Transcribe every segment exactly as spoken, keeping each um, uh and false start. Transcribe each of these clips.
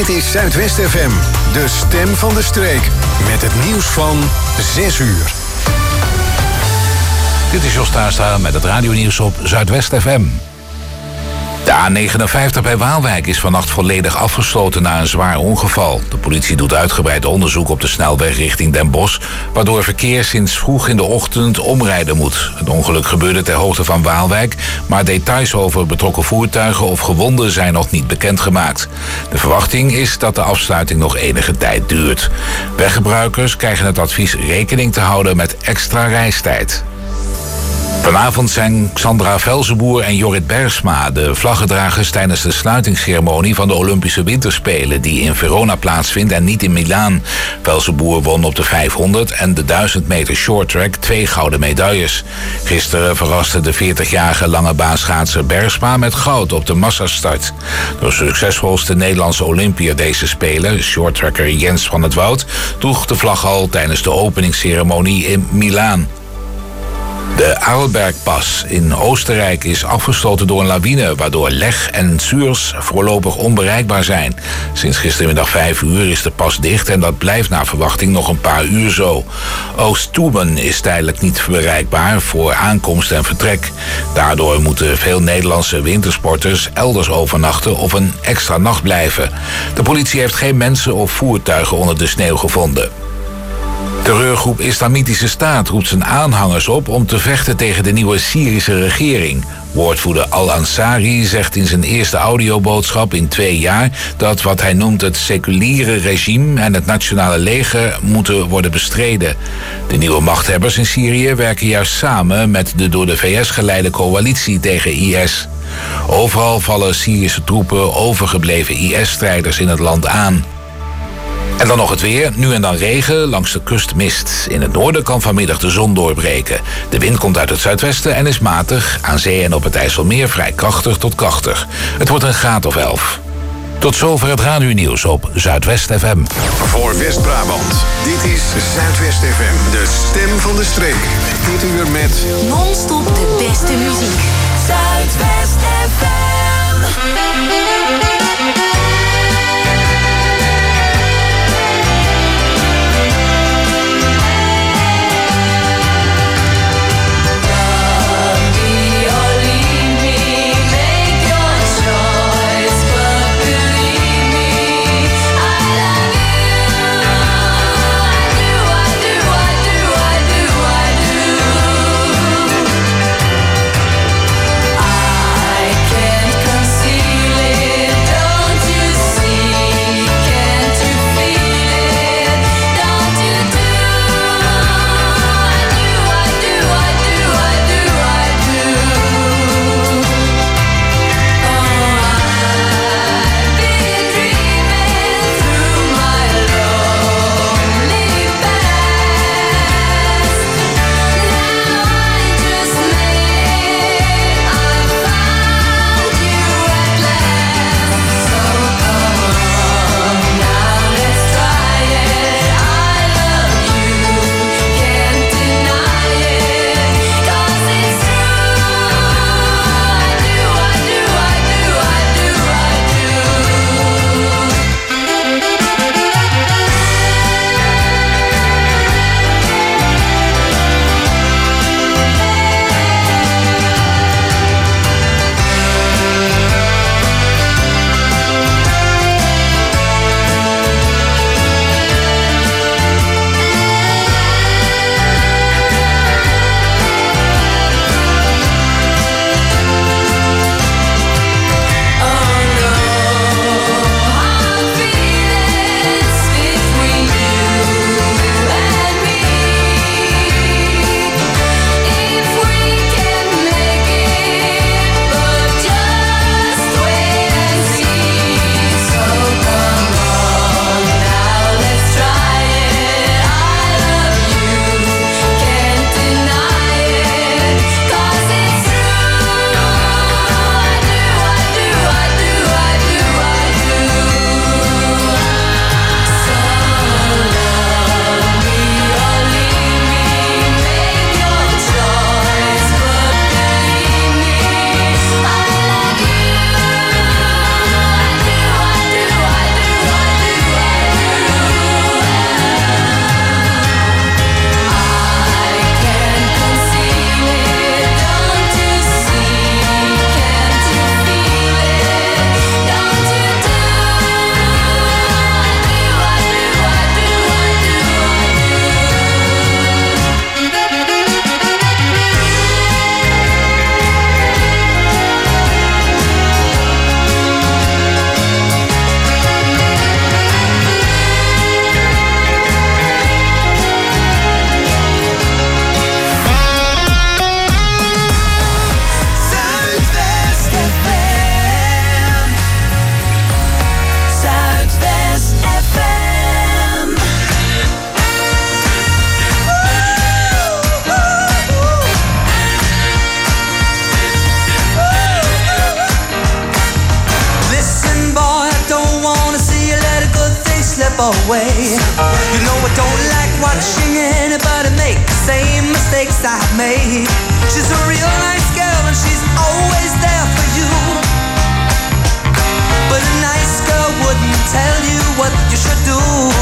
Dit is Zuidwest F M, de stem van de streek. Met het nieuws van zes uur. Dit is Jos Tuinstra met het radionieuws op Zuidwest F M. De A negenenvijftig bij Waalwijk is vannacht volledig afgesloten na een zwaar ongeval. De politie doet uitgebreid onderzoek op de snelweg richting Den Bosch, waardoor verkeer sinds vroeg in de ochtend omrijden moet. Het ongeluk gebeurde ter hoogte van Waalwijk, maar details over betrokken voertuigen of gewonden zijn nog niet bekendgemaakt. De verwachting is dat de afsluiting nog enige tijd duurt. Weggebruikers krijgen het advies rekening te houden met extra reistijd. Vanavond zijn Xandra Velzenboer en Jorrit Bergsma de vlaggedragers tijdens de sluitingsceremonie van de Olympische Winterspelen die in Verona plaatsvindt en niet in Milaan. Velzenboer won op de vijfhonderd en de duizend meter shorttrack twee gouden medailles. Gisteren verraste de veertigjarige lange baanschaatser Bergsma met goud op de massastart. De succesvolste Nederlandse Olympiër deze Spelen, shorttracker Jens van het Woud, droeg de vlag al tijdens de openingsceremonie in Milaan. De Arlbergpas in Oostenrijk is afgesloten door een lawine, waardoor Leg en Zuurs voorlopig onbereikbaar zijn. Sinds gistermiddag vijf uur is de pas dicht en dat blijft naar verwachting nog een paar uur zo. Oosttuben is tijdelijk niet bereikbaar voor aankomst en vertrek. Daardoor moeten veel Nederlandse wintersporters elders overnachten of een extra nacht blijven. De politie heeft geen mensen of voertuigen onder de sneeuw gevonden. Terreurgroep Islamitische Staat roept zijn aanhangers op om te vechten tegen de nieuwe Syrische regering. Woordvoerder Al-Ansari zegt in zijn eerste audioboodschap in twee jaar dat wat hij noemt het seculiere regime en het nationale leger moeten worden bestreden. De nieuwe machthebbers in Syrië werken juist samen met de door de V S geleide coalitie tegen I S. Overal vallen Syrische troepen overgebleven I S-strijders in het land aan. En dan nog het weer. Nu en dan regen, langs de kust mist. In het noorden kan vanmiddag de zon doorbreken. De wind komt uit het zuidwesten en is matig. Aan zee en op het IJsselmeer vrij krachtig tot krachtig. Het wordt een graad of elf. Tot zover het radionieuws op Zuidwest F M. Voor West-Brabant, dit is Zuidwest F M, de stem van de streek. Dit uur met non-stop de beste muziek. Zuidwest F M. I away. You know I don't like watching anybody make the same mistakes I've made. She's a real nice girl and she's always there for you. But a nice girl wouldn't tell you what you should do.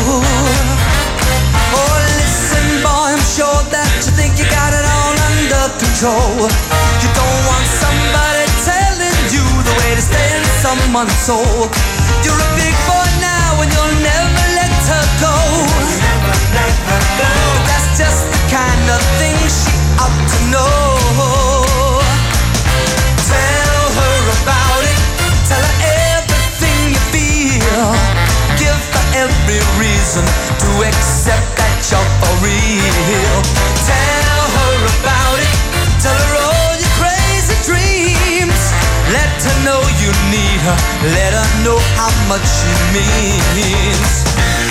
Oh, listen, boy, I'm sure that you think you got it all under control. You don't want somebody telling you the way to stay in someone's soul. You're a big boy now and you'll never let her go. Never let her go. But that's just the kind of thing she ought to know. Tell her about it. Tell her everything you feel. Give her every reason to accept that you're for real. Tell her about it. Tell her all your crazy dreams. Let her know you need her. Let her know how much she means.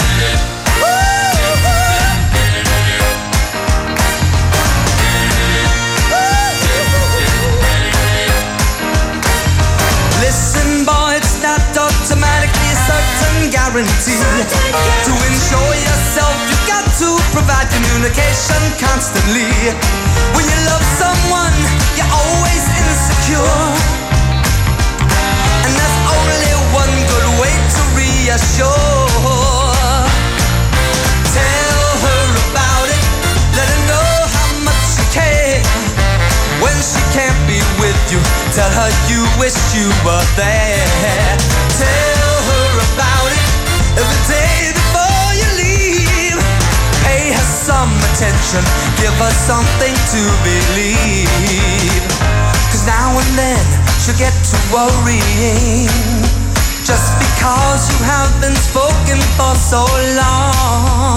Listen, boy, it's not automatically a certain guarantee. To ensure yourself, you've got to provide communication constantly. When you love someone, you're always insecure. And there's only one good way to reassure. Tell her about it. Let her know how much you care. When she can't be with you, tell her you wish you were there. Tell her about it every day before you leave. Pay her some attention, give her something to believe. Cause now and then she'll get to worrying, just because you have been spoken for so long.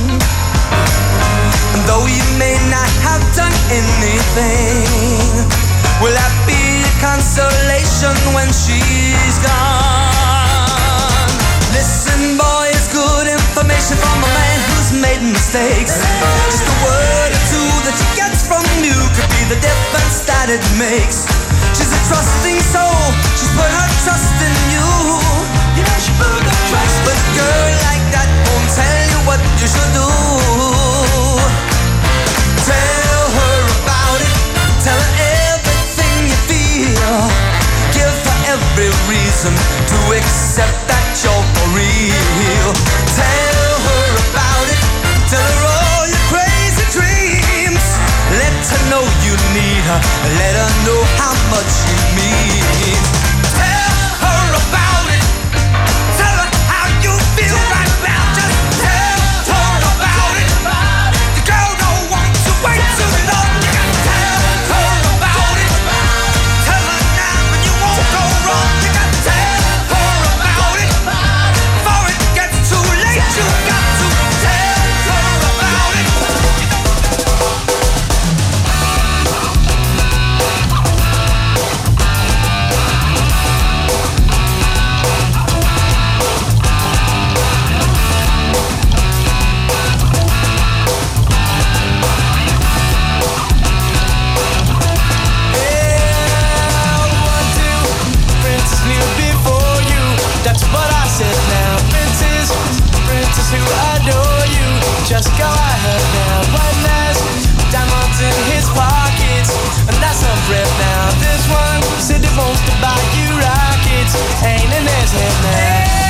And though you may not have done anything, will that be a consolation when she's gone? Listen, boy, it's good information from a man who's made mistakes. Just a word or two that she gets from you could be the difference that it makes. She's a trusting soul, she's put her trust in you. You know she put her trust. But a girl like that won't tell you what you should do. Tell her about it, tell her everything you feel. Give her every reason to accept that you're for real. Tell her about it, tell her all your crazy dreams. Let her know you need her, let her know how much you mean. Tell her about it, tell her how you feel right now. Just tell her about it. The girl don't want to wait too long. You gotta tell her about it. Tell her now and you won't go wrong. You gotta tell her about it. Before it gets too late, you got to tell her about it. That's what I said now. Princess, princess who adore you. Just go ahead now. One last diamonds in his pockets, and that's a breath now. This one said he wants to buy you rockets. Ain't in his head now.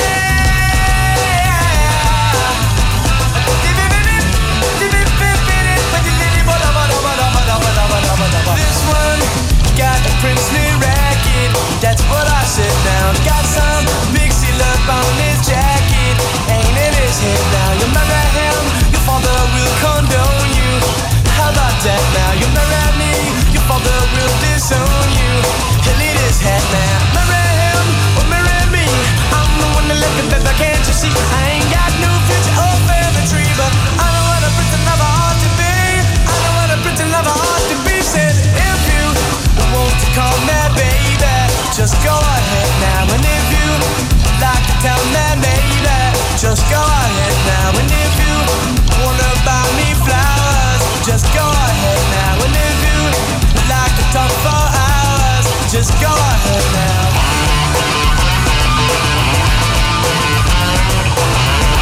This one got a princely racket. That's what I said now. Got some big seal up on his jacket. Ain't in his head now. You marry him, your father will condone you. How about that now? You marry me, your father will disown you. He'll eat his head now. Marry him or marry me. I'm the one that left him, baby, can't you see? I ain't got no future or family tree, but I know what a pretty lover ought to be. I know what a pretty lover ought to be. Said if you want to call me baby, just go ahead now. And if you like to tell me maybe, just go ahead now. And if you wanna buy me flowers, just go ahead now. And if you like to talk for hours, just go ahead now.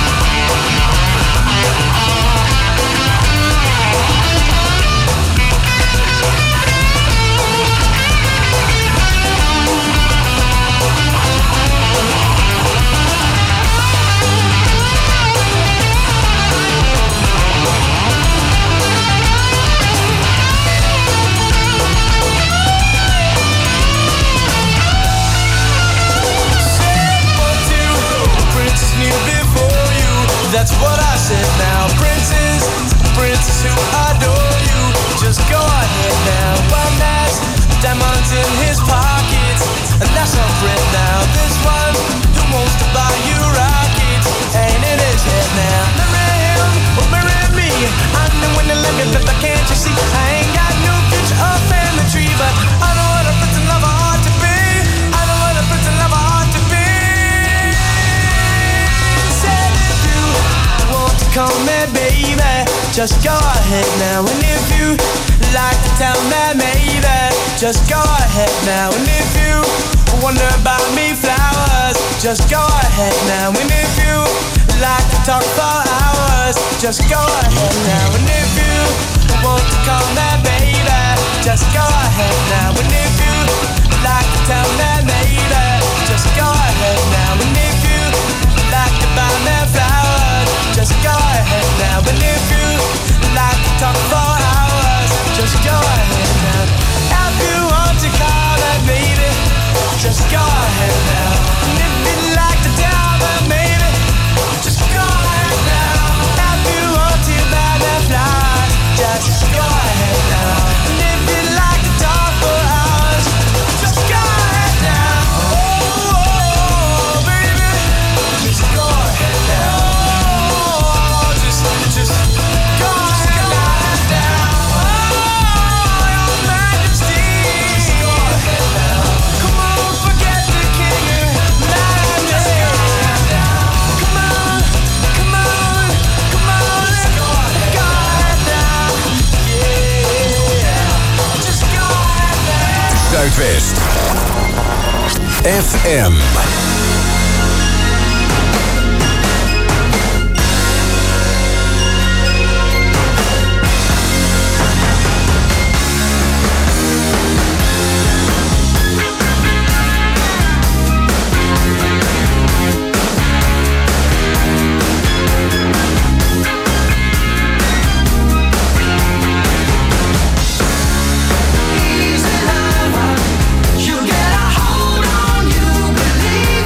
to adore you. Just go ahead now. One has diamonds in his pockets, and that's a friend now. This one who wants to buy you rockets ain't in his head now. Marry him or marry me. I'm the one that let me live, but can't you see? I ain't got no future or family tree, but I know what a prince and lover ought to be. I know what a prince and lover ought to be. Said if you want to call me baby, just go ahead now. And if you like to tell me maybe, just go ahead now. And if you wonder about me flowers, just go ahead now. And if you like to talk for hours, just go ahead now. And if you want to call me baby, just go ahead now. And if you like to tell me maybe, just go ahead now. And if you like to buy me flowers, just go ahead now. And if you like to talk for hours, just go ahead now. If you want to call me baby, just go ahead now. And if you like to tell me maybe, just go ahead now. If you want to buy me flowers, just go ahead now. And if you like to talk for hours, just go ahead now. Oh, oh, baby, just go ahead now. Oh, just, just go ahead now. Oh, your Majesty, just go ahead now. Come on, forget the king and majesty. Come on, come on, come on, just go ahead now. Yeah, just go ahead now. Zuidwest F M. Easy lover, you get a hold on you, believe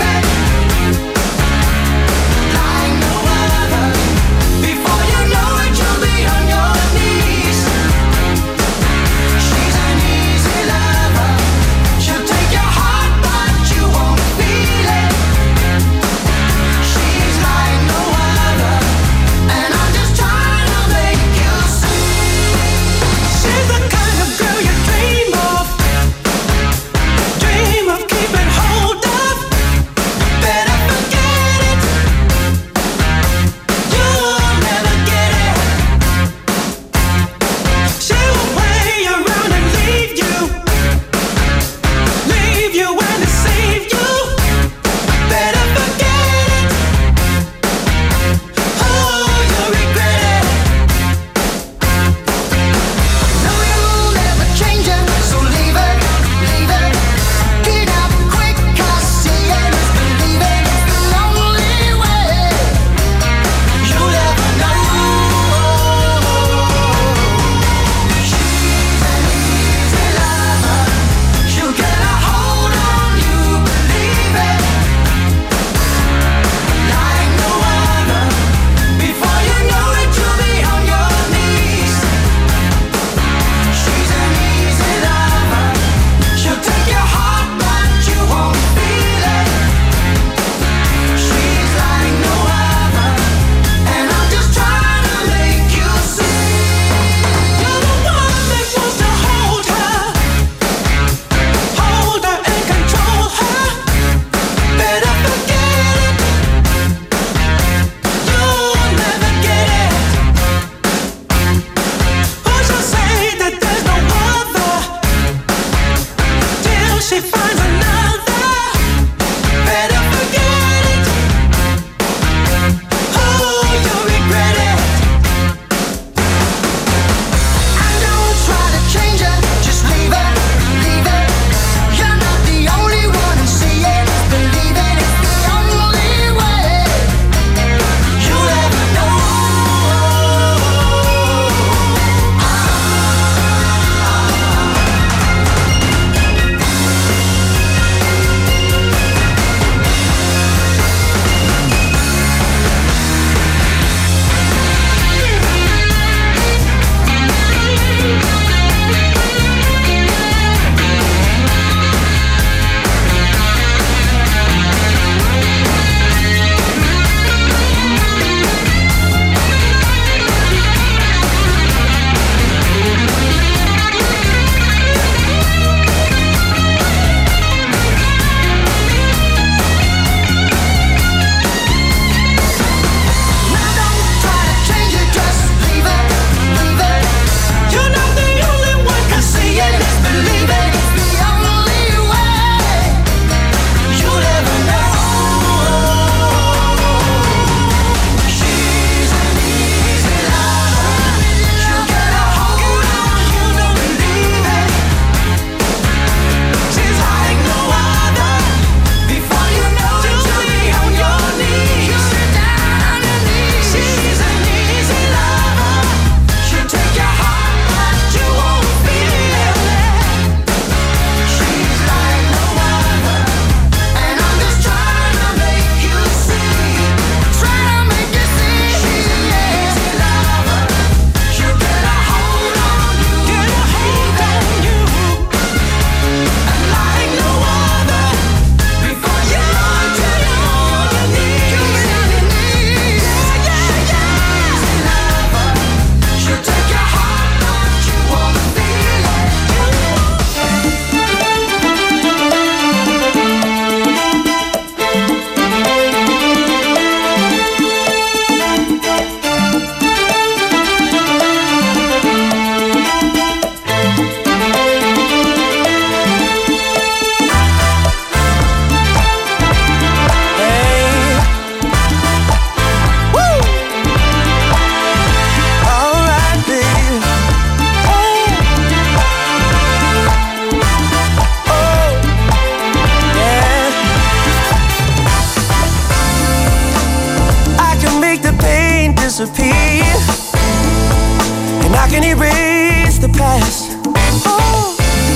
disappear, and I can erase the past. Oh,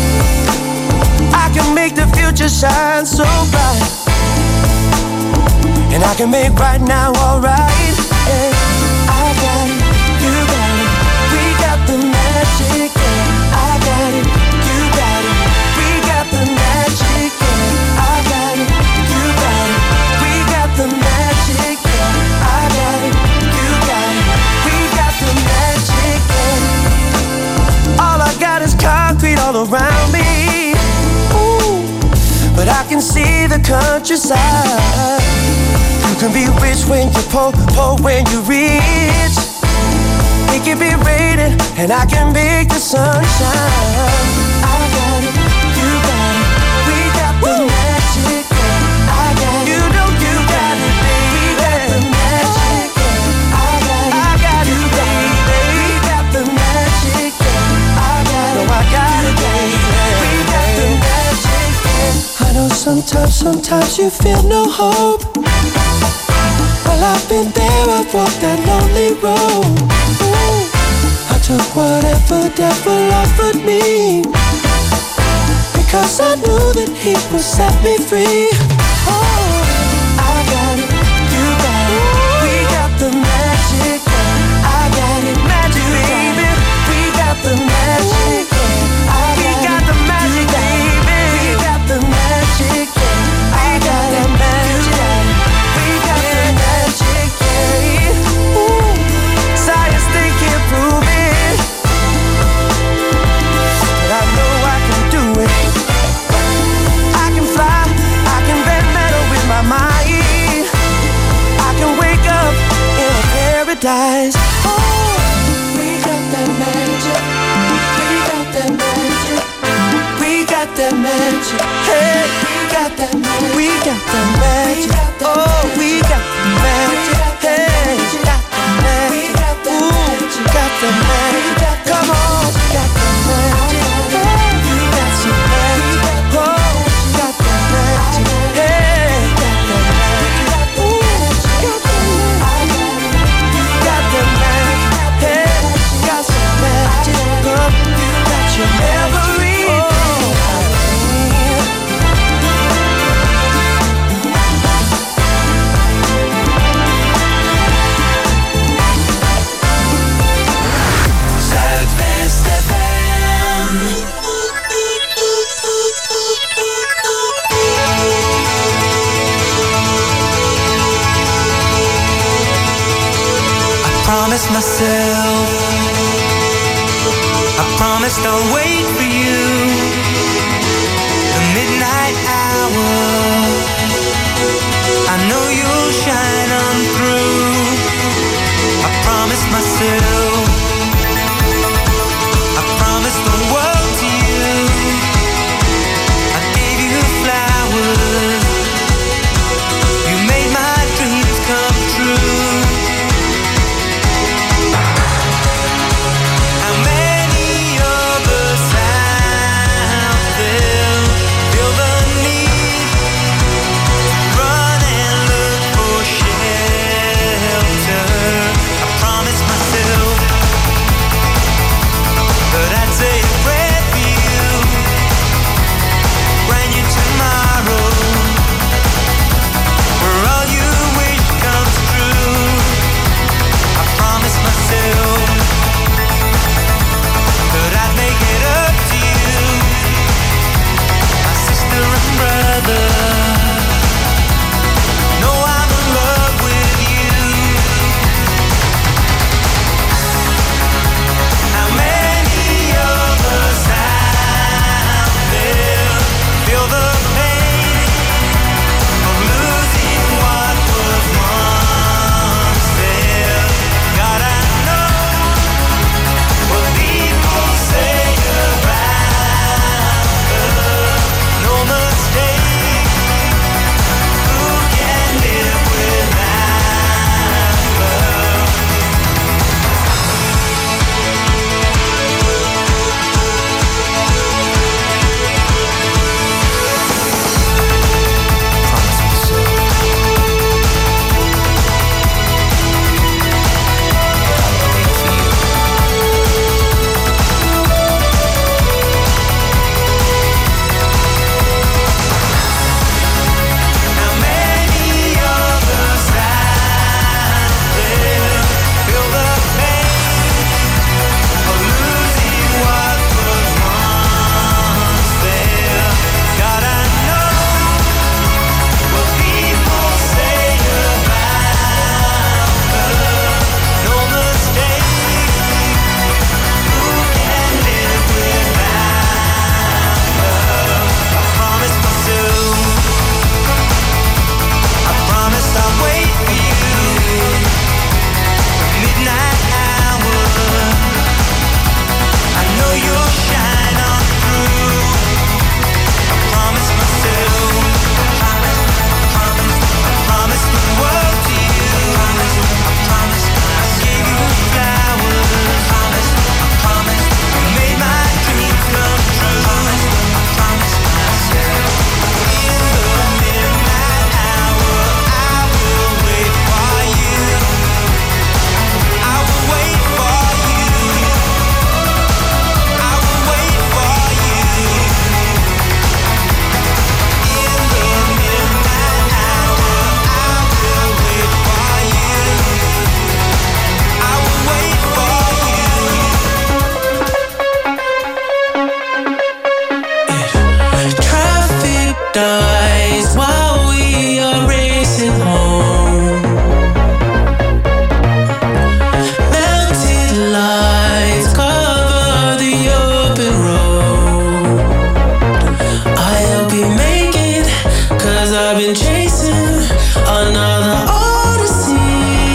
I can make the future shine so bright, and I can make right now alright. Yeah, I got it, you got it, we got the magic. Yeah, I got it, you got it, we got the magic. Yeah, I got it, you got it, we got the magic. Yeah, I got it, you got it, we got the magic. Yeah. All I got is concrete all around me. Ooh, but I can see the countryside. You can be rich when you're poor, poor when you're rich. We can be rated, and I can make the sun shine. I got it, you got it, we got the Woo! Magic. Yeah. I got it, you know you got it, baby. We got the magic. Yeah. I got it, I got you, baby. We got the magic. Yeah. I got it, no, I got it, baby. We got the magic. Yeah. I know sometimes, sometimes you feel no hope. Well, I've been there, I've walked that lonely road. Ooh, I took whatever devil offered me, because I knew that he would set me free. Oh, I got it, you got it, we got the magic. I got it, magic, baby. We got the magic. We got the magic, baby. We got the magic. I got the magic. We got the magic, yeah. Ooh, science they can't prove it, but I know I can do it. I can fly, I can bend metal with my mind. I can wake up in a paradise. Oh, we got that magic. We got that magic. We got that magic. Hey, we got that magic. We got that magic. Oh, we got the magic. Hey, we got the magic. Ooh, got the magic. Come on, got the magic. Hey, we got some magic. Oh, got the magic. Hey, got the magic. Ooh, got the magic. Got the magic. Hey, got some magic. Come, you got your everything. Promised myself, I promised I'll wait for you. The midnight hour, I know you'll shine on through. I promised myself, I promised the world to you. I gave you flowers, you made my dreams come true. How many other times days while we are racing home. Mounted lights cover the open road. I hope you make it, 'cause I've been chasing another odyssey.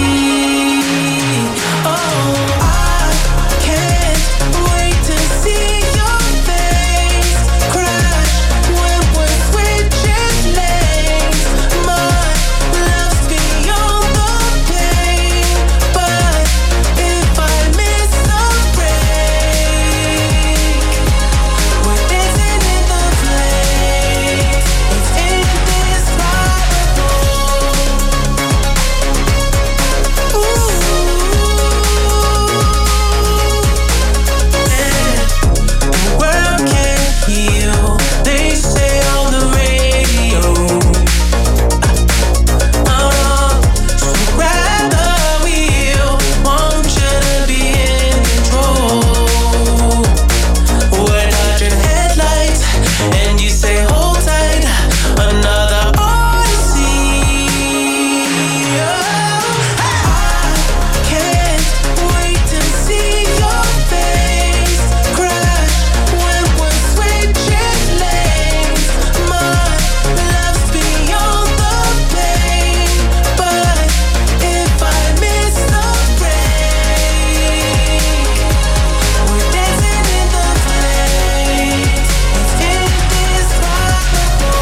Oh, I can't wait to see your face crash when we're switching lanes. My love's beyond the pain, but if I miss a break, we're dancing in the flames. It's indescribable. Ooh, yeah. The world can't heal, they say on the radio. Oh no, so grab the wheel, want you to be in control. We're dodging headlights, and you say hold tight, another odyssey. Oh, I can't wait to see your face crash when we're switching lanes. My love's beyond the pain, but if I miss the break, we're dancing in the flames. It's indescribable.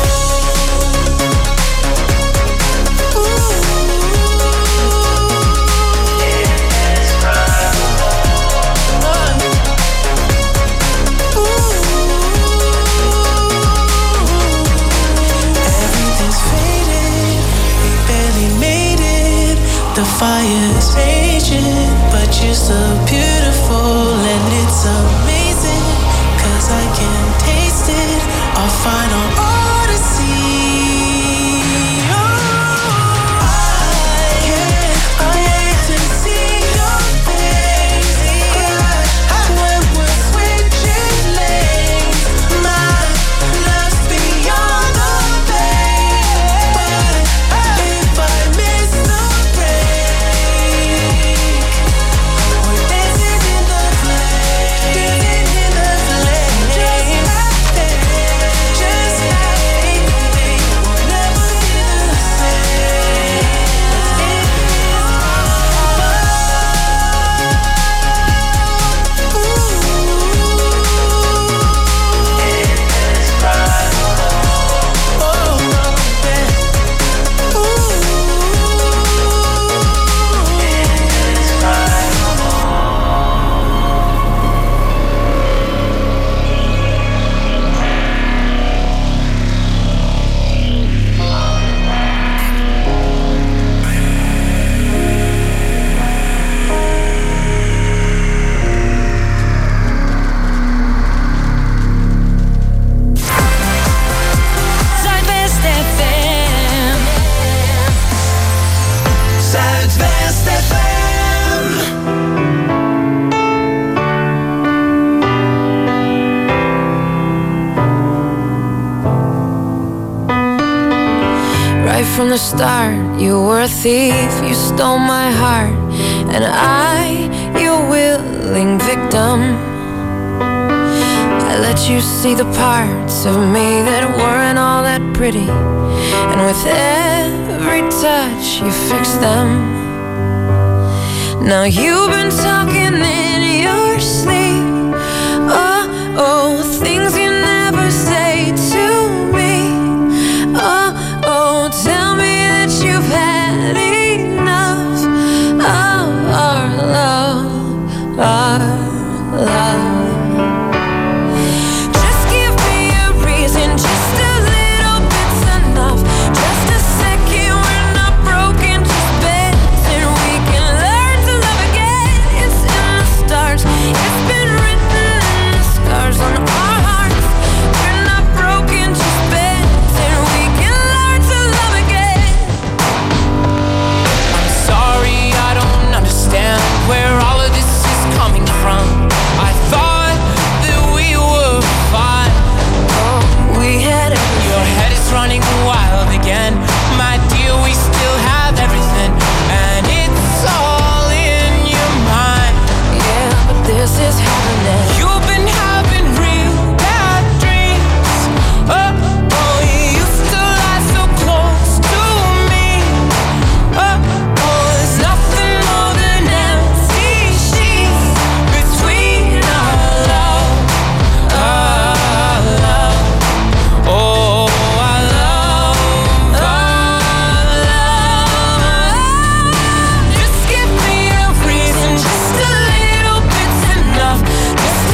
Ooh, everything's faded, we barely made it. The fire's raging, but you're so beautiful, and it's amazing, 'cause I can taste it, our final odyssey. Oh, I can't wait to see your face crash when we're switching lanes. My love's beyond the pain, but if I miss the break, we're dancing in the flames, dancing in the flames. Just like there, just like we'll never be the same. Zuidwest F M. Zuidwest F M. Right from the start, you were a thief, you stole my heart, and I, your willing victim. I let you see the parts of me that weren't all that pretty, and with every touch you fixed them. Now you've been talking in your sleep, oh, oh, things you never say to me. Oh, oh, tell me that you've had enough of our love, our love. Just give me a reason, just a little bit's enough. Just a second, we're not broken, just bends, and we can learn to love again. It's in the stars, it's been written in the scars on our hearts. again. My dear, we still have everything, and it's all in your mind. Yeah, but this is happening. You've been having real bad dreams. Oh, oh, you used to lie so close to me. Oh, oh, there's nothing more than empty sheets between our love, our love. Oh, our love, our love. Just give me a reason, just a little bit's enough. Just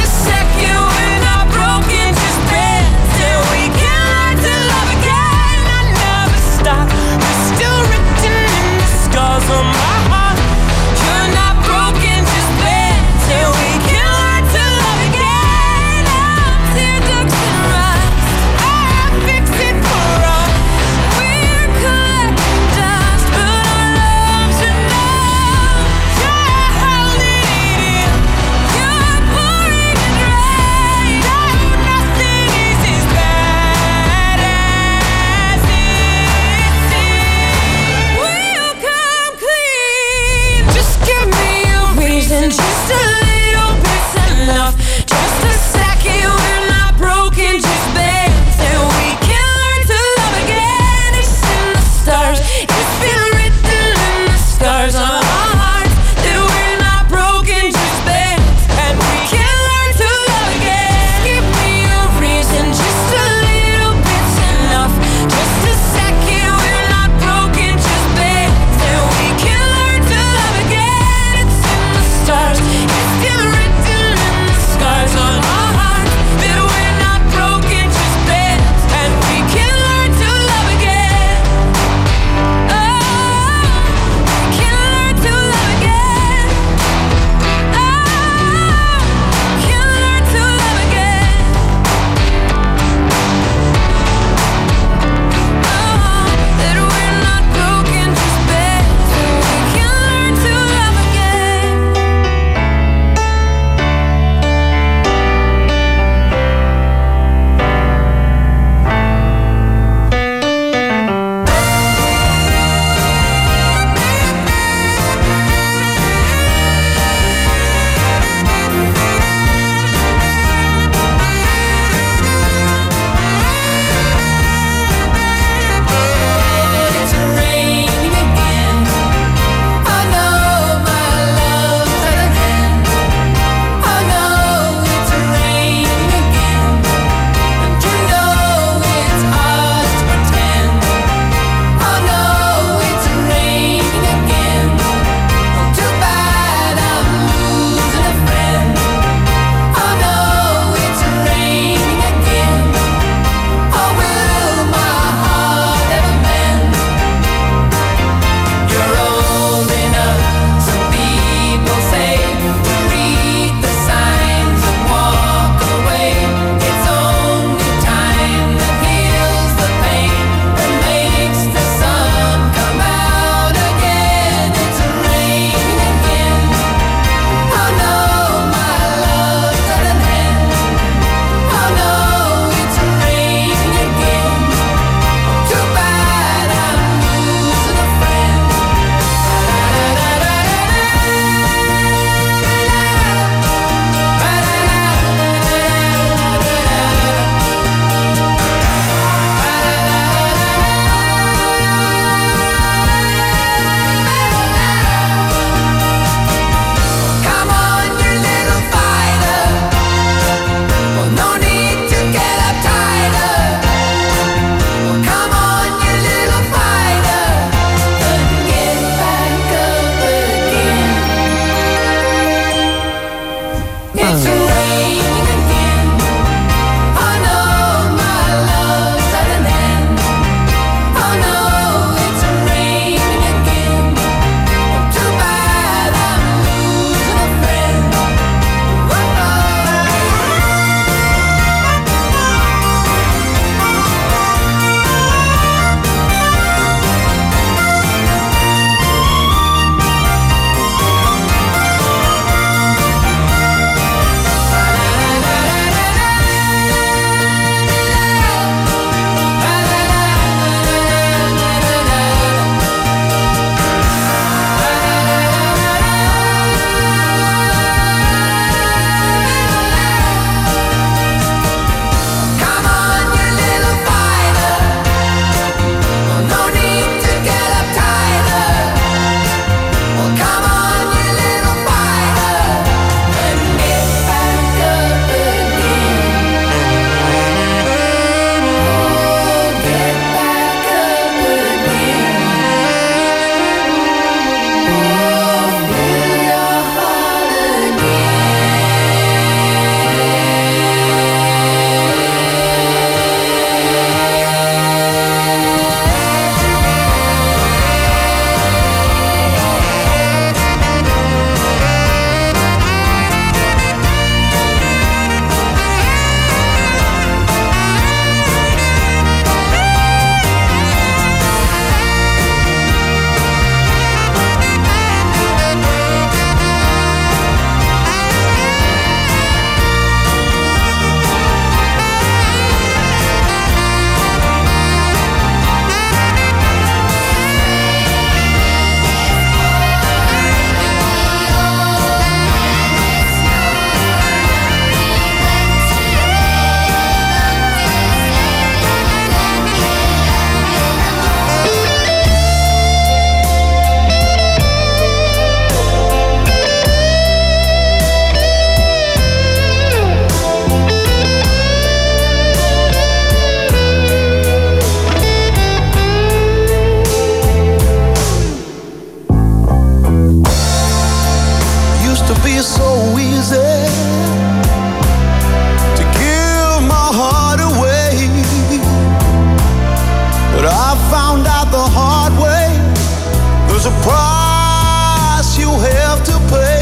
out the hard way. There's a price you have to pay.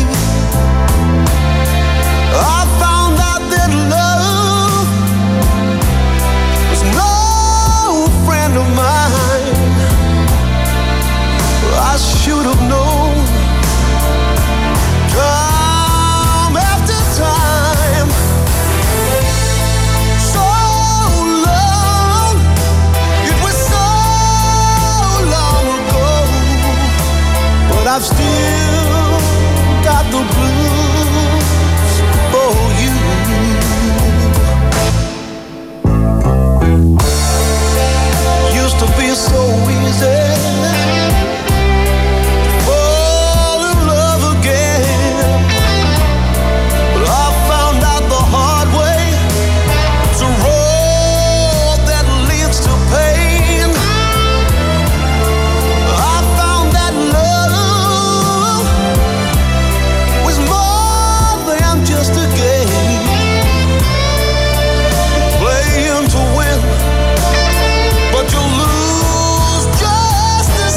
I found out that love was no friend of mine. I should have known. Time after time, so long, it was so long ago, but I've still got the blues for you. Used to be so easy. But you lose just the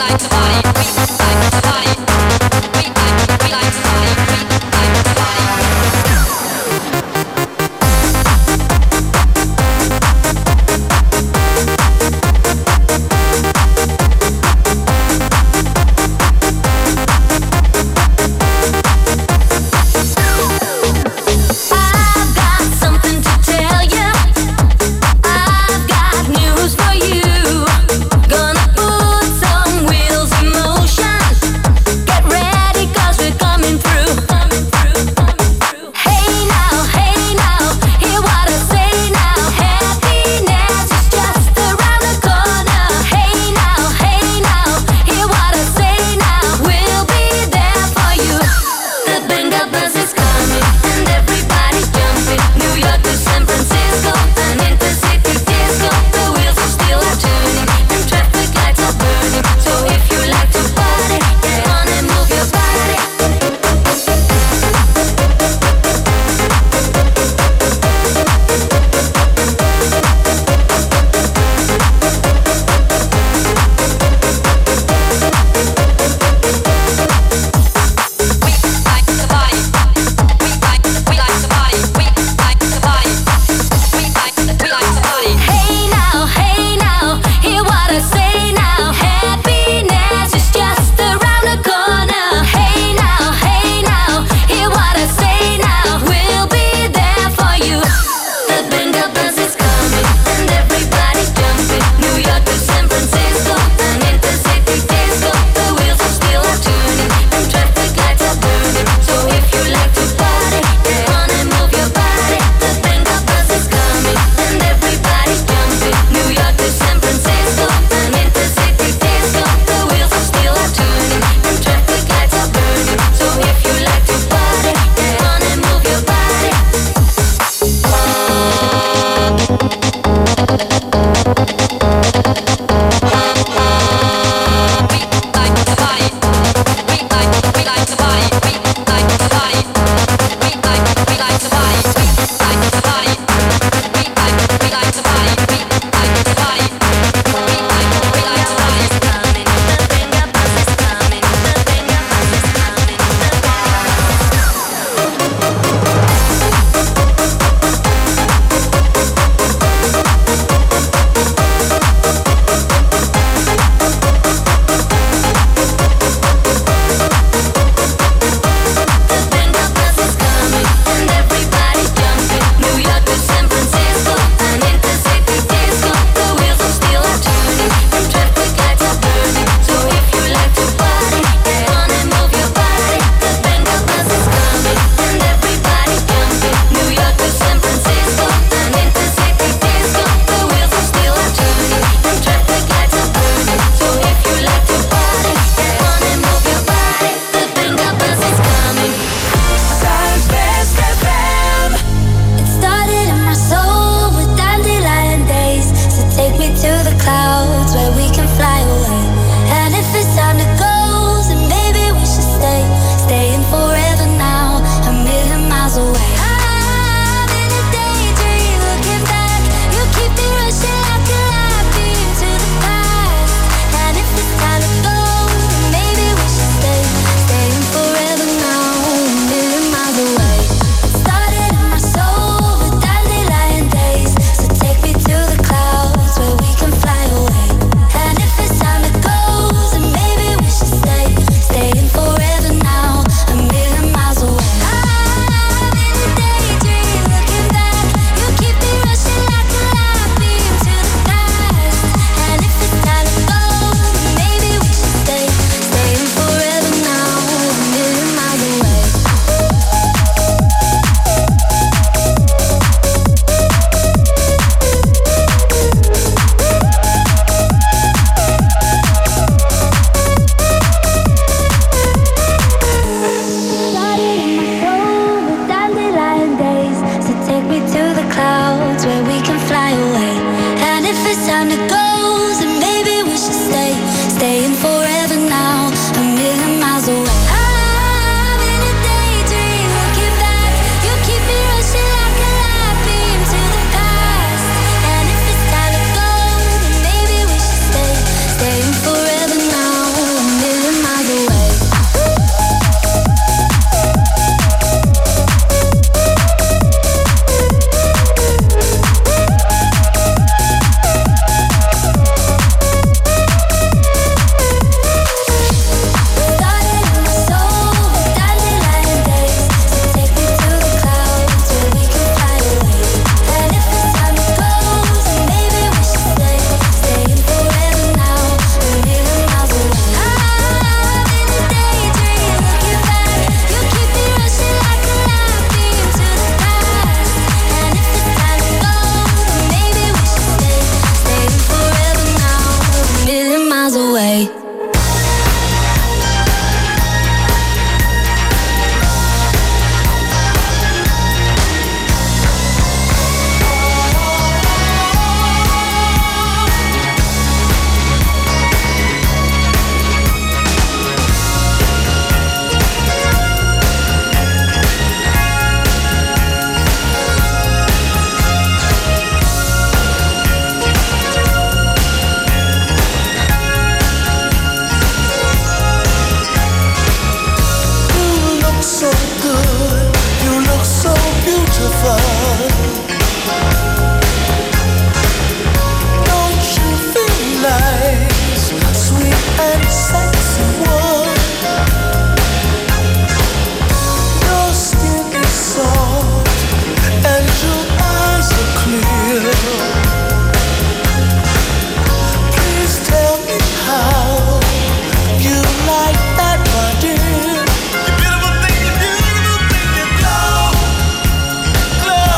I've got news for you. Gonna put some wheels in motion. fun. Don't you feel nice, sweet and sexy one? Your skin is soft and your eyes are clear. Please tell me how you like that, my dear. You beautiful thing, you beautiful thing, you glow, glow.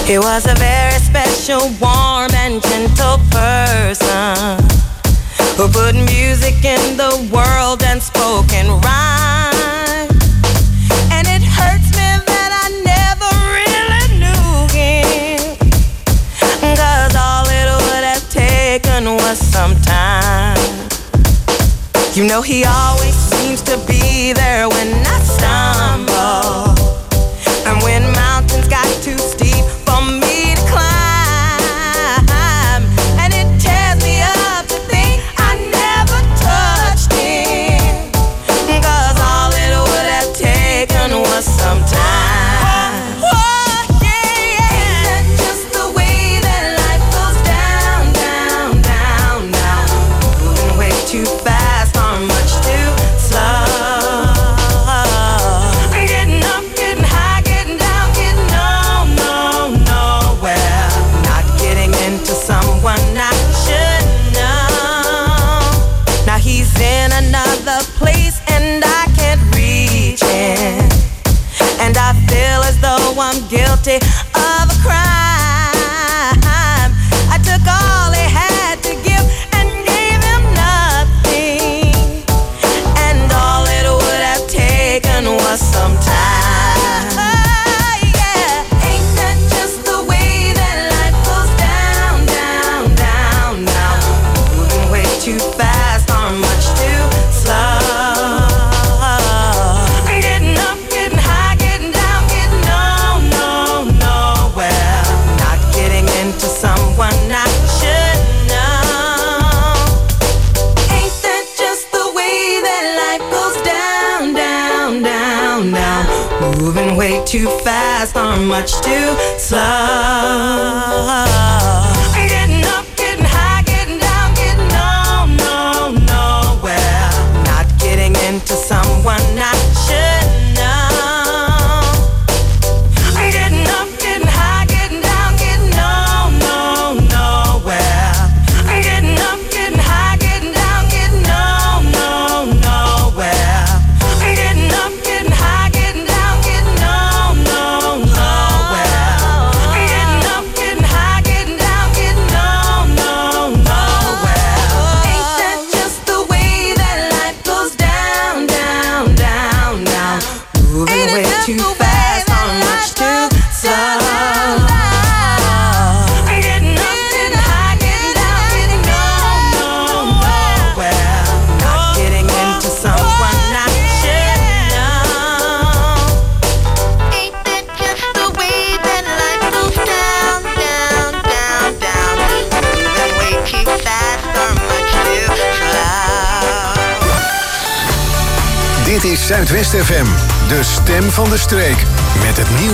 He was a very special, warm and gentle person who put music in the world and spoke in rhyme. And it hurts me that I never really knew him, 'cause all it would have taken was some time. You know he always seems to be there when I stumble, and when mountains got too steep for me to climb, and it tears me up to think I never touched him, 'cause all it would have taken was some time. Oh, yeah, yeah. Ain't that just the way that life goes down, down, down, down, moving way too fast or much too slow. Getting up, getting high, getting down, getting on, no, nowhere. Not getting into someone I should know. Now he's in another place and I can't reach him, and I feel as though I'm guilty of a crime. I took all he had to give and gave him nothing, and all it would have taken was some time. Oh, yeah. Ain't that just the way that life goes down, down, down, down, moving way too fast or much too slow. Getting up, getting high, getting down, getting on, no, nowhere. Not getting into someone I should know. Ain't that just the way that life goes down, down, down, down, moving way too fast or much too slow. Getting up, getting high, getting down, getting on, no, nowhere. Not getting into someone I should know. Getting up, getting high, getting down, getting on, no, nowhere. Getting up, getting high, getting down, getting on, no, nowhere. Getting up, getting high, getting down, getting on, no, nowhere. Getting up, getting high, getting down, getting on, no, nowhere. Ain't that just the way that life goes down, down, down, down, moving way too fast or much too slow. Getting up, getting high, getting down, getting on, no, nowhere. Not getting into someone I should know. Ain't that just the way that life goes down, down, down, down, moving way too fast or much too slow. Dit is Zuidwest F M, de stem van de streek. Met het nieuws.